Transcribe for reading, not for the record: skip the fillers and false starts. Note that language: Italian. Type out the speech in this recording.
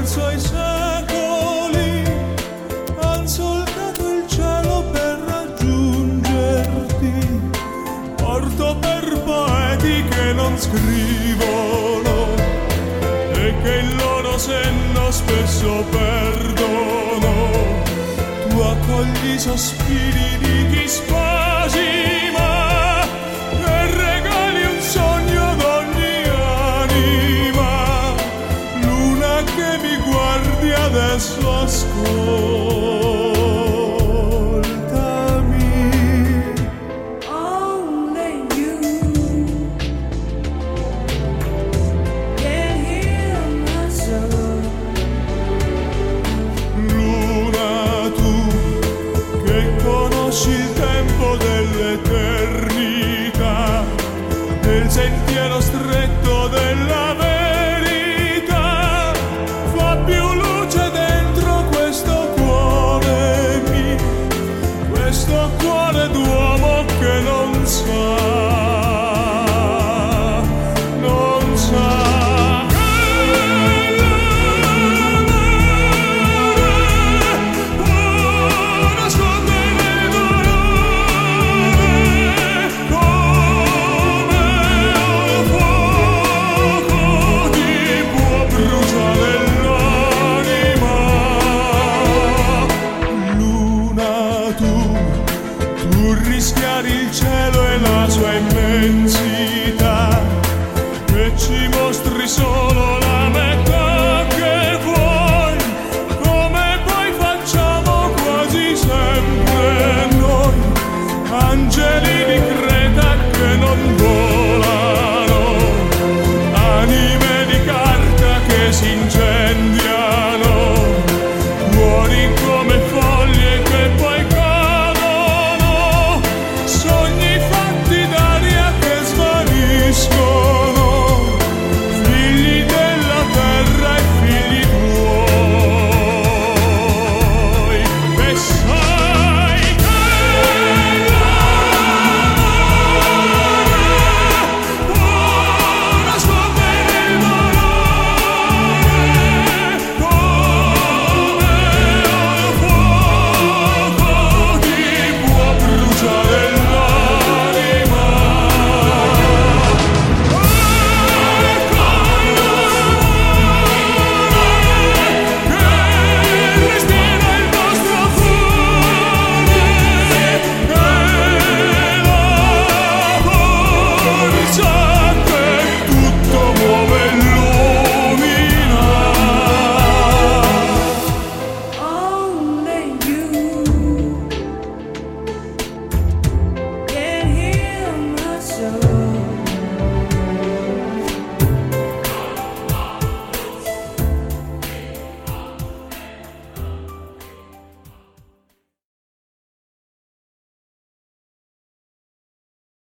penso ai secoli, han soldato il cielo per raggiungerti, porto per poeti che non scrivono e che il loro senno spesso perdono. Tu accogli i sospiri di chi spasima e regali un sogno d'ogni anima. Luna che mi guardi adesso ascolta.